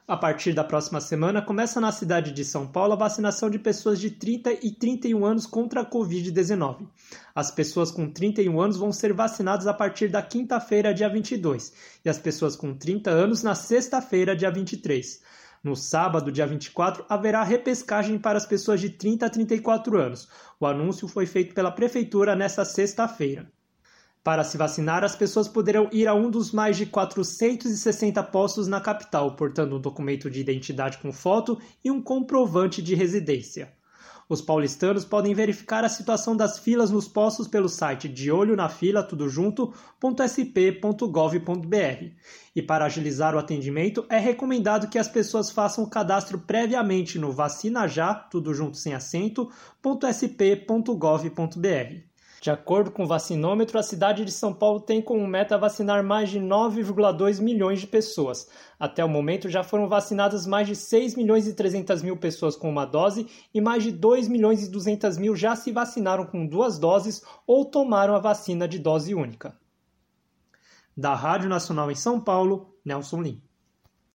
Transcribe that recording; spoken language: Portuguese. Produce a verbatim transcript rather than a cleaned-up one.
A partir da próxima semana, começa na cidade de São Paulo a vacinação de pessoas de trinta e trinta e um anos contra a covid dezenove. As pessoas com trinta e um anos vão ser vacinadas a partir da quinta-feira, dia vinte e dois, e as pessoas com trinta anos na sexta-feira, dia vinte e três. No sábado, dia vinte e quatro, haverá repescagem para as pessoas de trinta a trinta e quatro anos. O anúncio foi feito pela Prefeitura nesta sexta-feira. Para se vacinar, as pessoas poderão ir a um dos mais de quatrocentos e sessenta postos na capital, portando um documento de identidade com foto e um comprovante de residência. Os paulistanos podem verificar a situação das filas nos postos pelo site de olho na fila tudo junto ponto s p ponto gov ponto b r. E para agilizar o atendimento, é recomendado que as pessoas façam o cadastro previamente no vacinajá, tudo junto sem acento, ponto s p ponto gov ponto b r. De acordo com o vacinômetro, a cidade de São Paulo tem como meta vacinar mais de nove vírgula dois milhões de pessoas. Até o momento já foram vacinadas mais de seis milhões e trezentas mil pessoas com uma dose e mais de dois milhões e duzentas mil já se vacinaram com duas doses ou tomaram a vacina de dose única. Da Rádio Nacional em São Paulo, Nelson Lim.